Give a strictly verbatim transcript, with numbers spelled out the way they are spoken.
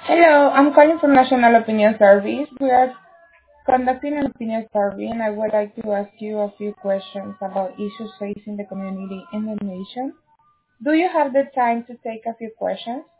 Hello, I'm calling from National Opinion Service. We are conducting an opinion survey, and I would like to ask you a few questions about issues facing the community in the nation. Do you have the time to take a few questions?